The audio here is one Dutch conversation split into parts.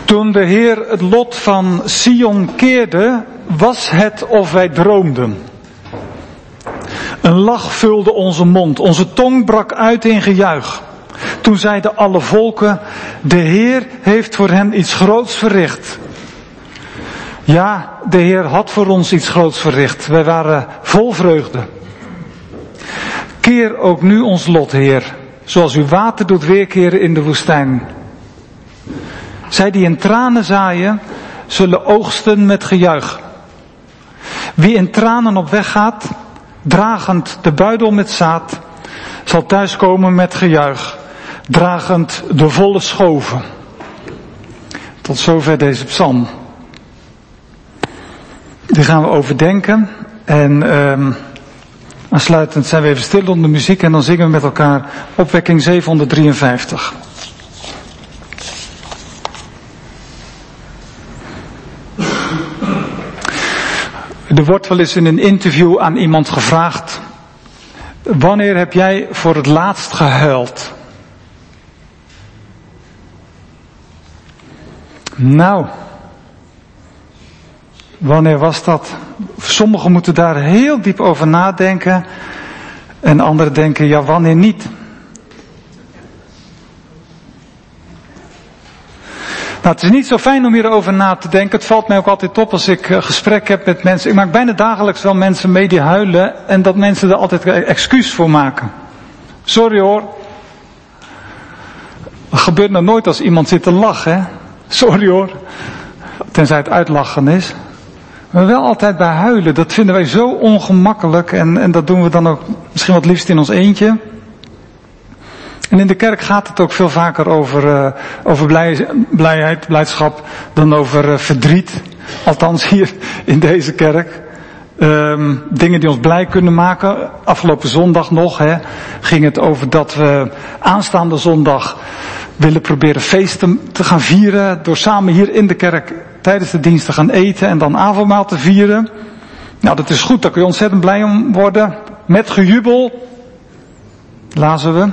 Toen de Heer het lot van Sion keerde, was het of wij droomden. Een lach vulde onze mond, onze tong brak uit in gejuich. Toen zeiden alle volken, de Heer heeft voor hen iets groots verricht. Ja, de Heer had voor ons iets groots verricht. Wij waren vol vreugde. Keer ook nu ons lot, Heer, zoals u water doet weerkeren in de woestijn. Zij die in tranen zaaien, zullen oogsten met gejuich. Wie in tranen op weg gaat, dragend de buidel met zaad, zal thuiskomen met gejuich, dragend de volle schoven. Tot zover deze psalm. Die gaan we overdenken en aansluitend zijn we even stil onder de muziek en dan zingen we met elkaar opwekking 753. Er wordt wel eens in een interview aan iemand gevraagd: wanneer heb jij voor het laatst gehuild? Nou, wanneer was dat? Sommigen moeten daar heel diep over nadenken en anderen denken, ja, wanneer niet? Nou, het is niet zo fijn om hierover na te denken. Het valt mij ook altijd op als ik gesprek heb met mensen. Ik maak bijna dagelijks wel mensen mee die huilen en dat mensen er altijd excuus voor maken. Sorry hoor. Dat gebeurt nou nooit als iemand zit te lachen, hè? Sorry hoor. Tenzij het uitlachen is. Maar wel altijd bij huilen. Dat vinden wij zo ongemakkelijk en dat doen we dan ook misschien wat liefst in ons eentje. En in de kerk gaat het ook veel vaker over blijheid, blijdschap dan over verdriet. Althans hier in deze kerk. Dingen die ons blij kunnen maken. Afgelopen zondag nog ging het over dat we aanstaande zondag willen proberen feesten te gaan vieren. Door samen hier in de kerk tijdens de dienst te gaan eten en dan avondmaal te vieren. Nou, dat is goed, daar kun je ontzettend blij om worden. Met gejubel, lazen we.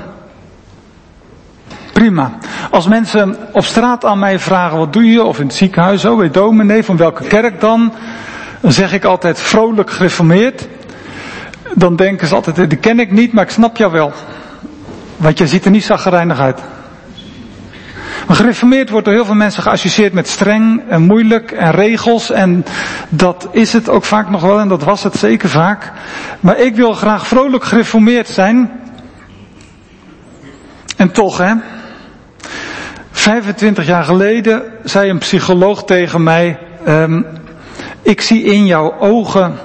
Prima. Als mensen op straat aan mij vragen, wat doe je? Of in het ziekenhuis, oh, dominee, van welke kerk dan? Dan zeg ik altijd vrolijk gereformeerd. Dan denken ze altijd, die ken ik niet, maar ik snap jou wel. Want jij ziet er niet chagrijnig uit. Maar gereformeerd wordt door heel veel mensen geassocieerd met streng en moeilijk en regels. En dat is het ook vaak nog wel en dat was het zeker vaak. Maar ik wil graag vrolijk gereformeerd zijn. En toch 25 jaar geleden zei een psycholoog tegen mij, ik zie in jouw ogen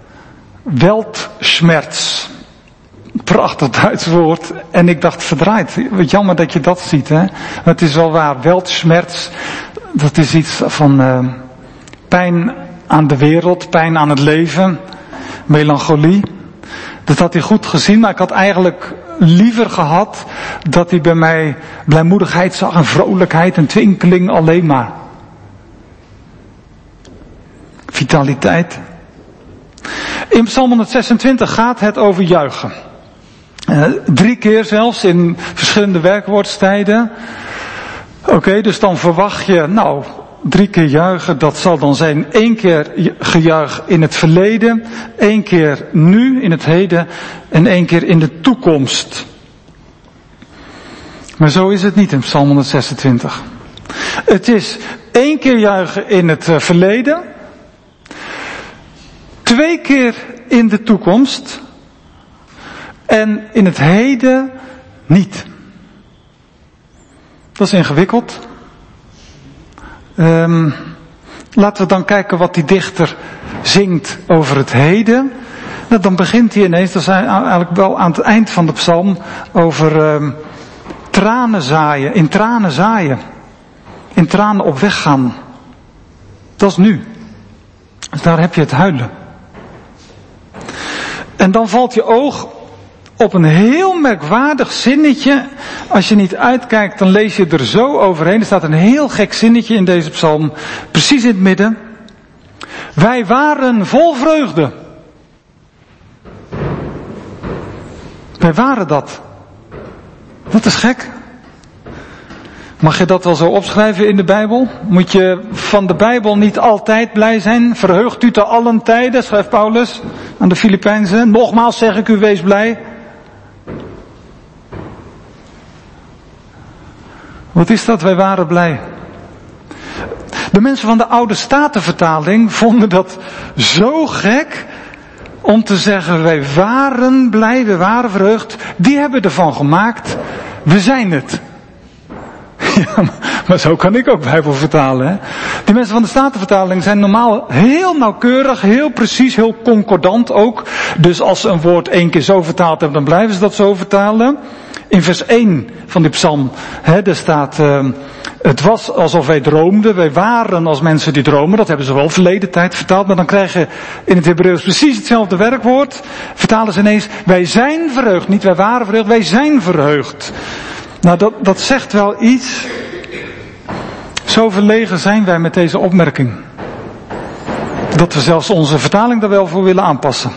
Weltschmerz. Prachtig Duits woord. En ik dacht, verdraaid. Wat jammer dat je dat ziet, hè. Het is wel waar. Weltschmerz, dat is iets van pijn aan de wereld, pijn aan het leven, melancholie. Dat had hij goed gezien, maar ik had eigenlijk liever gehad dat hij bij mij blijmoedigheid zag en vrolijkheid en twinkeling alleen maar. Vitaliteit. In Psalm 126 gaat het over juichen. 3 keer zelfs in verschillende werkwoordstijden. Oké, dus dan verwacht je, 3 keer juichen, dat zal dan zijn 1 keer gejuich in het verleden, 1 keer nu in het heden en 1 keer in de toekomst. Maar zo is het niet in Psalm 126. Het is 1 keer juichen in het verleden, 2 keer in de toekomst en in het heden niet. Dat is ingewikkeld. Laten we dan kijken wat die dichter zingt over het heden. Nou, dan begint hij ineens, dat is eigenlijk wel aan het eind van de psalm, over tranen zaaien, in tranen zaaien. In tranen op weg gaan. Dat is nu. Dus daar heb je het huilen. En dan valt je oog op een heel merkwaardig zinnetje. Als je niet uitkijkt, dan lees je er zo overheen. Er staat een heel gek zinnetje in deze psalm. Precies in het midden. Wij waren vol vreugde. Wij waren dat. Dat is gek. Mag je dat wel zo opschrijven in de Bijbel? Moet je van de Bijbel niet altijd blij zijn? Verheugt u te allen tijden, schrijft Paulus aan de Filipijnzen. Nogmaals zeg ik u, wees blij. Wat is dat? Wij waren blij. De mensen van de Oude Statenvertaling vonden dat zo gek om te zeggen, wij waren blij, we waren verheugd. Die hebben ervan gemaakt, we zijn het. Ja, maar zo kan ik ook Bijbel vertalen. Hè? Die mensen van de Statenvertaling zijn normaal heel nauwkeurig, heel precies, heel concordant ook. Dus als ze een woord 1 keer zo vertaald hebben, dan blijven ze dat zo vertalen. In vers 1 van die psalm, daar staat, het was alsof wij droomden, wij waren als mensen die dromen. Dat hebben ze wel verleden tijd vertaald, maar dan krijg je in het Hebreeuws precies hetzelfde werkwoord. Vertalen ze ineens, wij zijn verheugd, niet wij waren verheugd, wij zijn verheugd. Nou, dat zegt wel iets. Zo verlegen zijn wij met deze opmerking. Dat we zelfs onze vertaling daar wel voor willen aanpassen.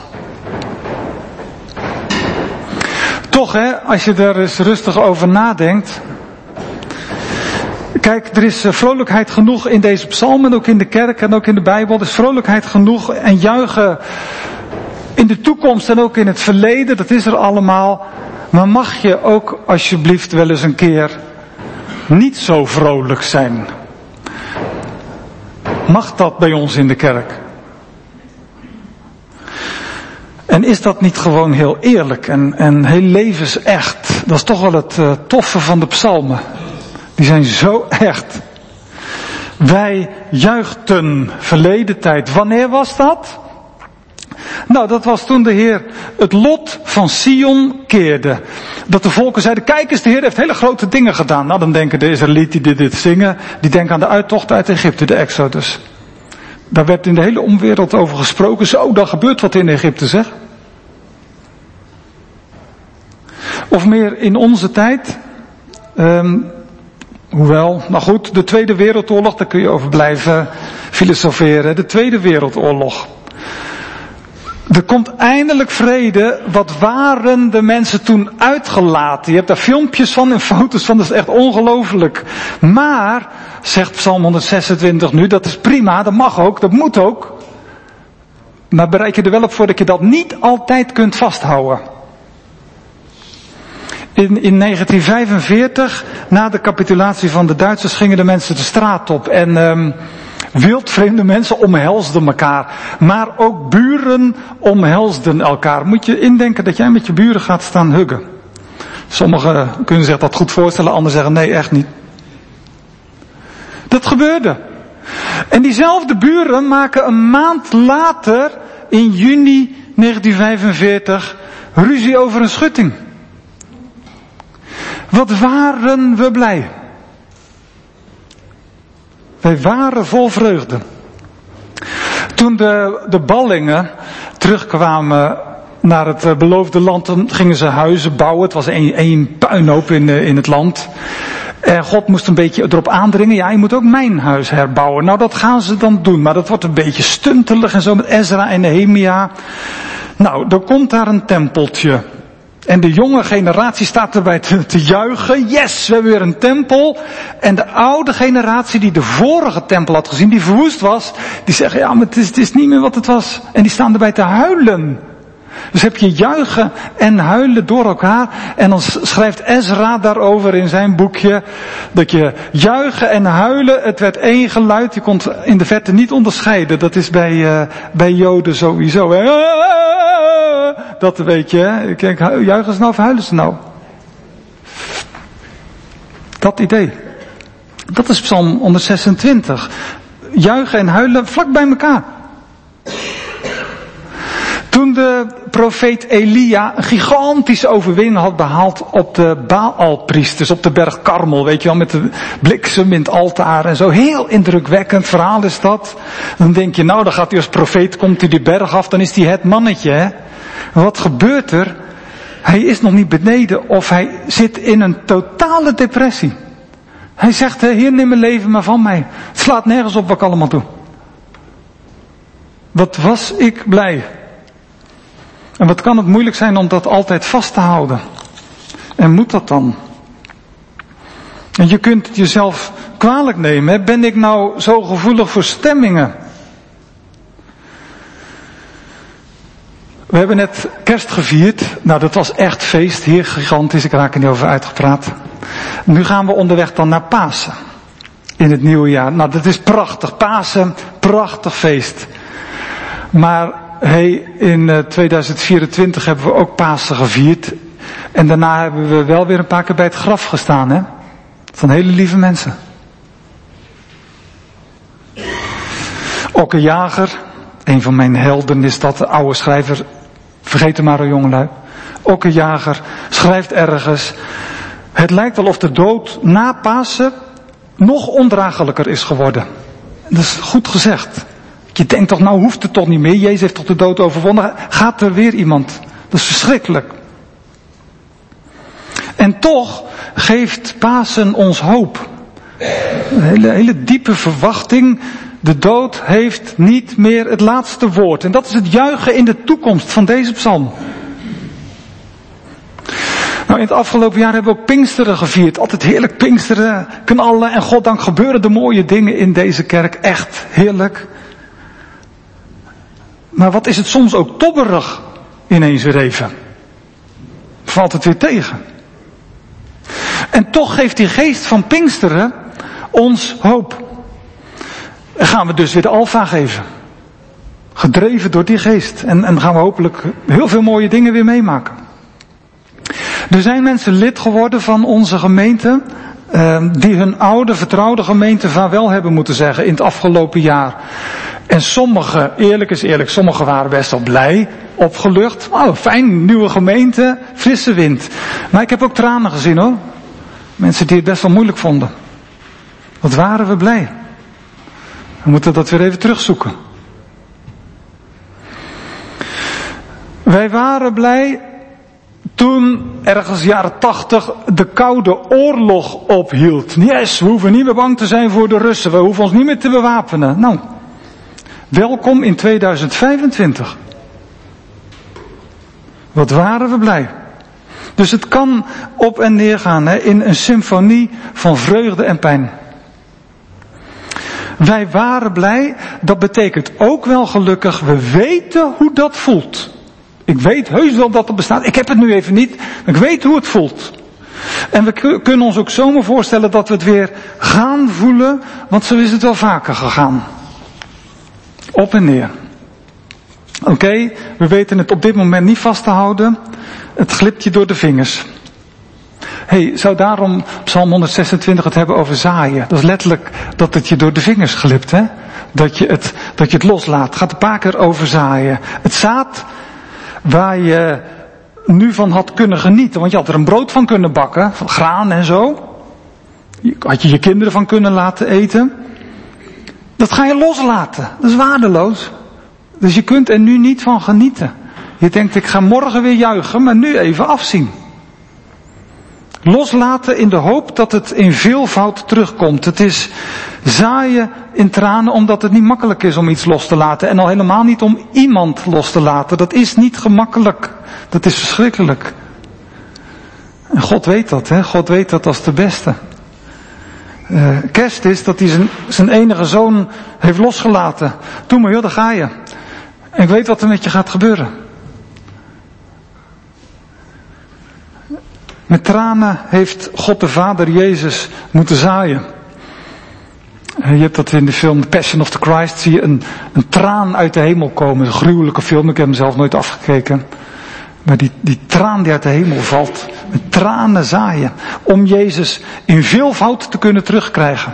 Toch als je er eens rustig over nadenkt. Kijk, er is vrolijkheid genoeg in deze psalm en ook in de kerk en ook in de Bijbel. Er is vrolijkheid genoeg en juichen in de toekomst en ook in het verleden. Dat is er allemaal. Maar mag je ook alsjeblieft wel eens een keer niet zo vrolijk zijn? Mag dat bij ons in de kerk? En is dat niet gewoon heel eerlijk en heel levensecht? Dat is toch wel het toffe van de psalmen. Die zijn zo echt. Wij juichten verleden tijd. Wanneer was dat? Nou, dat was toen de Heer het lot van Sion keerde. Dat de volken zeiden, kijk eens, de Heer heeft hele grote dingen gedaan. Nou, dan denken de Israëlieten die dit zingen, die denken aan de uittocht uit Egypte, de Exodus. Daar werd in de hele omwereld over gesproken. Zo, dan gebeurt wat in Egypte, zeg. Of meer in onze tijd. Hoewel, nou goed, de Tweede Wereldoorlog, daar kun je over blijven filosoferen. De Tweede Wereldoorlog. Er komt eindelijk vrede. Wat waren de mensen toen uitgelaten? Je hebt daar filmpjes van en foto's van, dat is echt ongelooflijk. Maar, zegt Psalm 126 nu, dat is prima, dat mag ook, dat moet ook. Maar bereid je er wel op voor dat je dat niet altijd kunt vasthouden. In 1945, na de capitulatie van de Duitsers, gingen de mensen de straat op en wildvreemde mensen omhelsden elkaar. Maar ook buren omhelsden elkaar. Moet je indenken dat jij met je buren gaat staan huggen. Sommigen kunnen zich dat goed voorstellen, anderen zeggen nee, echt niet. Dat gebeurde. En diezelfde buren maken een maand later, in juni 1945, ruzie over een schutting. Wat waren we blij. Wij waren vol vreugde. Toen de ballingen terugkwamen naar het beloofde land, dan gingen ze huizen bouwen. Het was één puinhoop in het land. En God moest een beetje erop aandringen, ja, je moet ook mijn huis herbouwen. Nou, dat gaan ze dan doen, maar dat wordt een beetje stuntelig en zo met Ezra en Nehemia. Nou, dan komt daar een tempeltje. En de jonge generatie staat erbij te juichen. Yes, we hebben weer een tempel. En de oude generatie die de vorige tempel had gezien, die verwoest was, die zeggen, ja, maar het is niet meer wat het was. En die staan erbij te huilen. Dus heb je juichen en huilen door elkaar. En dan schrijft Ezra daarover in zijn boekje, dat je juichen en huilen, het werd één geluid. Je kon in de verte niet onderscheiden. Dat is bij Joden sowieso. Dat weet je, hè. Kijk, juichen ze nou of huilen ze nou? Dat idee. Dat is Psalm 126. Juichen en huilen vlak bij elkaar. Toen de profeet Elia een gigantische overwinning had behaald op de Baalpriesters, op de berg Karmel, weet je wel, met de bliksem in het altaar en zo. Heel indrukwekkend verhaal is dat. Dan denk je, nou, dan gaat hij als profeet, komt hij die berg af, dan is hij het mannetje, hè. Wat gebeurt er? Hij is nog niet beneden of hij zit in een totale depressie. Hij zegt, Heer, neem mijn leven maar van mij. Het slaat nergens op wat ik allemaal doe. Wat was ik blij. En wat kan het moeilijk zijn om dat altijd vast te houden. En moet dat dan? En je kunt het jezelf kwalijk nemen. Hè? Ben ik nou zo gevoelig voor stemmingen? We hebben net kerst gevierd. Nou, dat was echt feest. Hier gigantisch. Ik raak er niet over uitgepraat. Nu gaan we onderweg dan naar Pasen. In het nieuwe jaar. Nou, dat is prachtig. Pasen, prachtig feest. Maar in 2024 hebben we ook Pasen gevierd. En daarna hebben we wel weer een paar keer bij het graf gestaan, hè? Van hele lieve mensen. Okke Jager, een van mijn helden is dat, de oude schrijver, vergeet hem maar, jongelui. Okke Jager schrijft ergens: het lijkt wel of de dood na Pasen nog ondraaglijker is geworden. Dat is goed gezegd. Je denkt toch, nou hoeft het toch niet meer. Jezus heeft toch de dood overwonnen. Gaat er weer iemand. Dat is verschrikkelijk. En toch geeft Pasen ons hoop. Een hele diepe verwachting. De dood heeft niet meer het laatste woord. En dat is het juichen in de toekomst van deze psalm. Nou, in het afgelopen jaar hebben we ook Pinksteren gevierd. Altijd heerlijk Pinksteren, knallen en goddank gebeuren de mooie dingen in deze kerk. Echt heerlijk. Maar wat is het soms ook tobberig ineens weer even. Valt het weer tegen. En toch geeft die geest van Pinksteren ons hoop. En gaan we dus weer de Alfa geven. Gedreven door die geest. En gaan we hopelijk heel veel mooie dingen weer meemaken. Er zijn mensen lid geworden van onze gemeente, die hun oude vertrouwde gemeente vaarwel hebben moeten zeggen in het afgelopen jaar. En sommigen, eerlijk is eerlijk, sommigen waren best wel blij, opgelucht. Oh, fijn, nieuwe gemeente, frisse wind. Maar ik heb ook tranen gezien, hoor. Mensen die het best wel moeilijk vonden. Wat waren we blij. We moeten dat weer even terugzoeken. Wij waren blij toen ergens jaren 80 de Koude Oorlog ophield. Yes, we hoeven niet meer bang te zijn voor de Russen. We hoeven ons niet meer te bewapenen. Nou, welkom in 2025. Wat waren we blij. Dus het kan op en neer gaan, hè, in een symfonie van vreugde en pijn. Wij waren blij, dat betekent ook wel gelukkig, we weten hoe dat voelt. Ik weet heus wel dat het bestaat. Ik heb het nu even niet, maar ik weet hoe het voelt. En we kunnen ons ook zomaar voorstellen dat we het weer gaan voelen, want zo is het wel vaker gegaan. Op en neer. Oké, we weten het op dit moment niet vast te houden. Het glipt je door de vingers. Zou daarom Psalm 126 het hebben over zaaien? Dat is letterlijk dat het je door de vingers glipt, hè? Dat je het loslaat. Het gaat een paar keer over zaaien. Het zaad waar je nu van had kunnen genieten. Want je had er een brood van kunnen bakken. Van graan en zo. Had je je kinderen van kunnen laten eten. Dat ga je loslaten. Dat is waardeloos. Dus je kunt er nu niet van genieten. Je denkt, ik ga morgen weer juichen, maar nu even afzien. Loslaten in de hoop dat het in veelvoud terugkomt. Het is zaaien in tranen omdat het niet makkelijk is om iets los te laten. En al helemaal niet om iemand los te laten. Dat is niet gemakkelijk. Dat is verschrikkelijk. En God weet dat, hè? God weet dat als de beste. Kerst is dat hij zijn enige zoon heeft losgelaten. Doe maar joh, daar ga je. En ik weet wat er met je gaat gebeuren. Met tranen heeft God de Vader Jezus moeten zaaien. Je hebt dat in de film The Passion of the Christ, zie je een traan uit de hemel komen. Een gruwelijke film, ik heb hem zelf nooit afgekeken. Maar die traan die uit de hemel valt, met tranen zaaien. Om Jezus in veelvoud te kunnen terugkrijgen.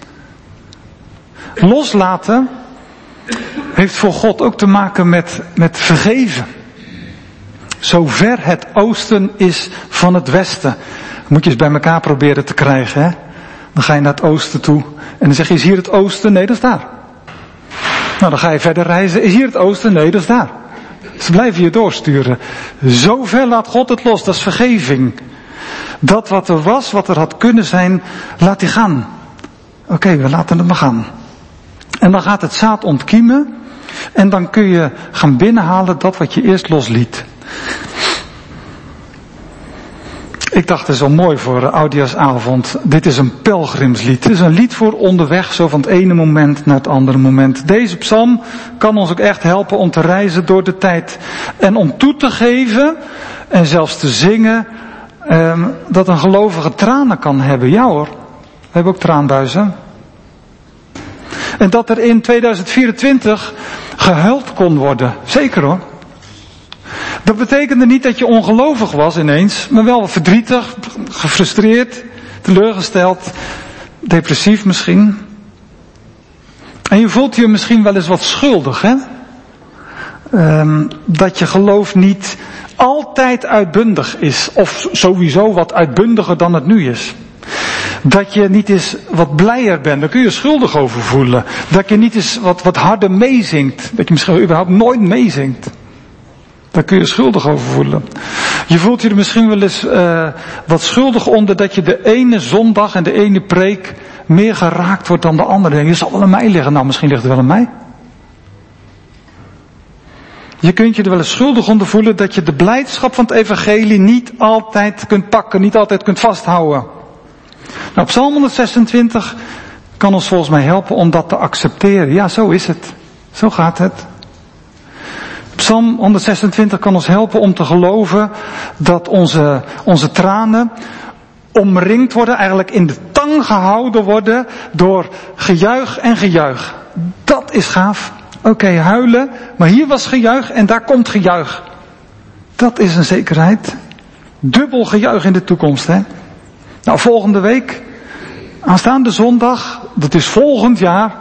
Loslaten heeft voor God ook te maken met vergeven. Zo ver het oosten is van het westen. Moet je eens bij elkaar proberen te krijgen, hè? Dan ga je naar het oosten toe. En dan zeg je, is hier het oosten? Nee, dat is daar. Nou, dan ga je verder reizen. Is hier het oosten? Nee, dat is daar. Ze blijven je doorsturen. Zo ver laat God het los. Dat is vergeving. Dat wat er was, wat er had kunnen zijn, laat die gaan. Oké, we laten het maar gaan. En dan gaat het zaad ontkiemen. En dan kun je gaan binnenhalen dat wat je eerst losliet. Ik dacht, het is wel mooi voor Oudejaarsavond. Dit is een pelgrimslied. Het is een lied voor onderweg, zo van het ene moment naar het andere moment. Deze psalm kan ons ook echt helpen om te reizen door de tijd. En om toe te geven, en zelfs te zingen, dat een gelovige tranen kan hebben. Ja hoor, we hebben ook traanbuizen. En dat er in 2024 gehuild kon worden. Zeker hoor. Dat betekende niet dat je ongelovig was ineens, maar wel verdrietig, gefrustreerd, teleurgesteld, depressief misschien. En je voelt je misschien wel eens wat schuldig, hè? Dat je geloof niet altijd uitbundig is, of sowieso wat uitbundiger dan het nu is. Dat je niet eens wat blijer bent, daar kun je schuldig over voelen. Dat je niet eens wat harder meezingt, dat je misschien überhaupt nooit meezingt. Daar kun je schuldig over voelen. Je voelt je er misschien wel eens wat schuldig onder dat je de ene zondag en de ene preek meer geraakt wordt dan de andere. Je zal wel aan mij liggen. Nou, misschien ligt het wel aan mij. Je kunt je er wel eens schuldig onder voelen dat je de blijdschap van het evangelie niet altijd kunt pakken, niet altijd kunt vasthouden. Nou, Psalm 126 kan ons volgens mij helpen om dat te accepteren. Ja, zo is het. Zo gaat het. Psalm 126 kan ons helpen om te geloven dat onze tranen omringd worden, eigenlijk in de tang gehouden worden door gejuich en gejuich. Dat is gaaf. Oké, huilen, maar hier was gejuich en daar komt gejuich. Dat is een zekerheid. Dubbel gejuich in de toekomst, hè. Nou, volgende week, aanstaande zondag, dat is volgend jaar,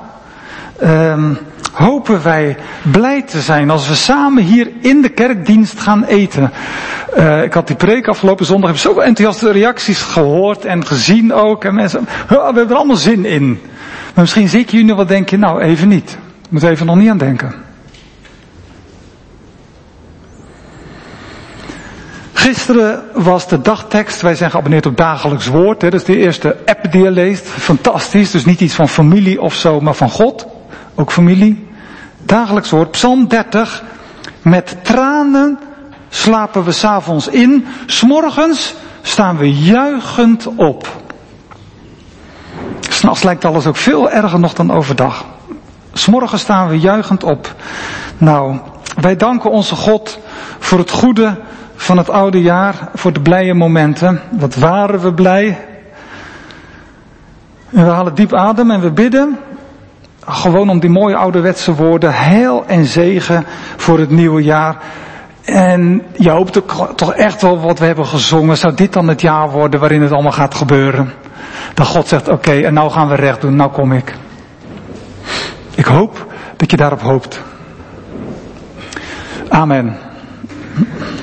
hopen wij blij te zijn als we samen hier in de kerkdienst gaan eten. Ik had die preek afgelopen zondag, heb zoveel enthousiaste reacties gehoord en gezien ook. En mensen, we hebben er allemaal zin in. Maar misschien zie ik jullie nu wel denken, nou even niet. Ik moet even nog niet aan denken. Gisteren was de dagtekst, wij zijn geabonneerd op Dagelijks Woord. Hè, dat is de eerste app die je leest. Fantastisch, dus niet iets van familie of zo, maar van God. Ook familie. Dagelijks Woord, Psalm 30. Met tranen slapen we 's avonds in. 's Morgens staan we juichend op. 's Nachts lijkt alles ook veel erger nog dan overdag. 's Morgens staan we juichend op. Nou, wij danken onze God voor het goede van het oude jaar, voor de blije momenten. Wat waren we blij. En we halen diep adem en we bidden. Gewoon om die mooie ouderwetse woorden. Heil en zegen voor het nieuwe jaar. En je hoopt ook toch echt wel wat we hebben gezongen. Zou dit dan het jaar worden waarin het allemaal gaat gebeuren? Dat God zegt, oké, en nou gaan we recht doen. Nou kom ik. Ik hoop dat je daarop hoopt. Amen.